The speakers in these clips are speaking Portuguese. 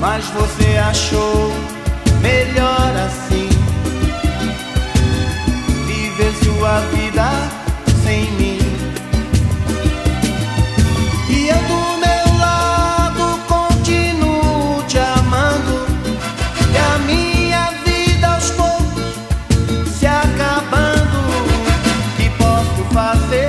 mas você achou melhor assim, viver sua vida sem mim. E eu do meu lado continuo te amando, e a minha vida aos poucos se acabando. Que posso fazer?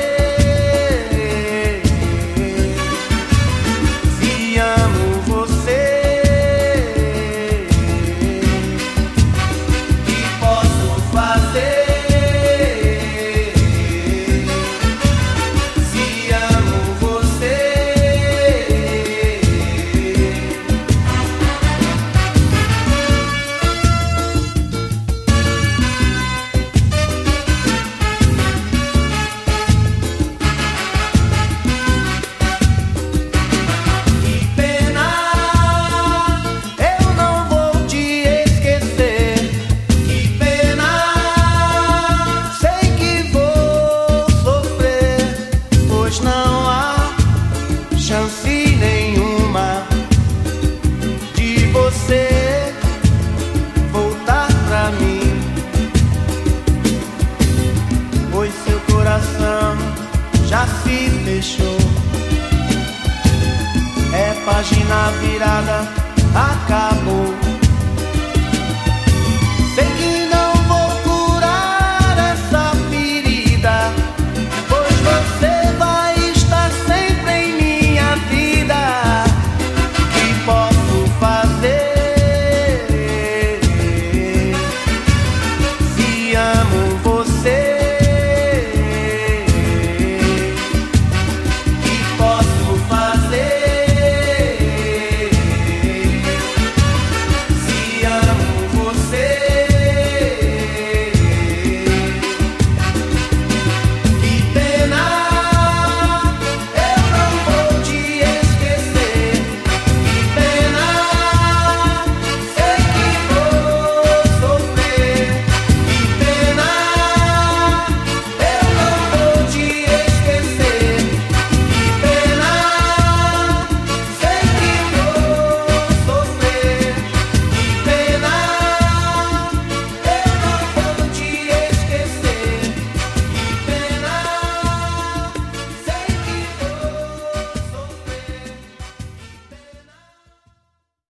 Chance nenhuma de você voltar pra mim, pois seu coração já se fechou. É página virada, acabou.